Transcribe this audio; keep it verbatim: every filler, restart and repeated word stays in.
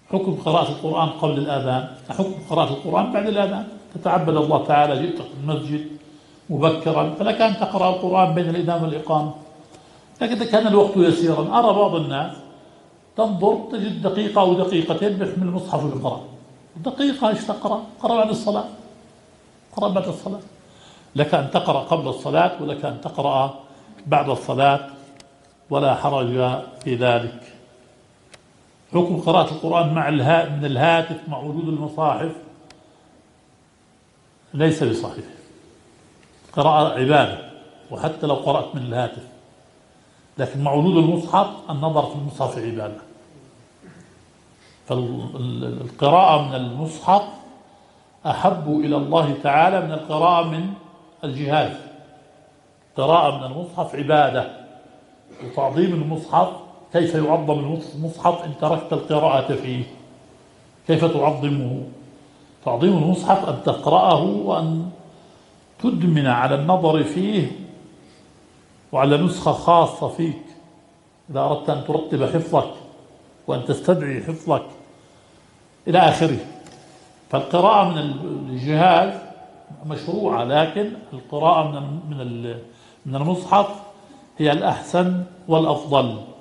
حكم قراءة القرآن قبل الآذان، حكم قراءة القرآن بعد الآذان. تتعبد الله تعالى، جئت المسجد مبكرا فلك أن تقرأ القرآن بين الإذان والإقامة. لكن إذا كان الوقت يسيرا، أرى بعض الناس تنظر تجد دقيقة أو دقيقتين بيحمل المصحف ويقرأ. دقيقة إيش تقرأ؟ قرأ بعد الصلاة، قرأ بعد الصلاة. لك أن تقرأ قبل الصلاة ولك أن تقرأ بعد الصلاة، ولا حرج في ذلك. حكم قراءة القرآن مع الها من الهاتف مع وجود المصاحف ليس بصحيح. قراءة عبادة وحتى لو قرأت من الهاتف، لكن مع وجود المصحف النظر في المصحف عبادة. فالقراءة من المصحف أحب إلى الله تعالى من القراءة من الجهاز. قراءة من المصحف عبادة، وتعظيم المصحف. كيف يعظم المصحف إن تركت القراءة فيه؟ كيف تعظمه؟ تعظيم المصحف أن تقرأه وأن تدمن على النظر فيه وعلى نسخة خاصة فيك إذا أردت أن ترتب حفظك وأن تستدعي حفظك إلى آخره. فالقراءة من الجهاز مشروعة، لكن القراءة من من من المصحف هي الأحسن والأفضل.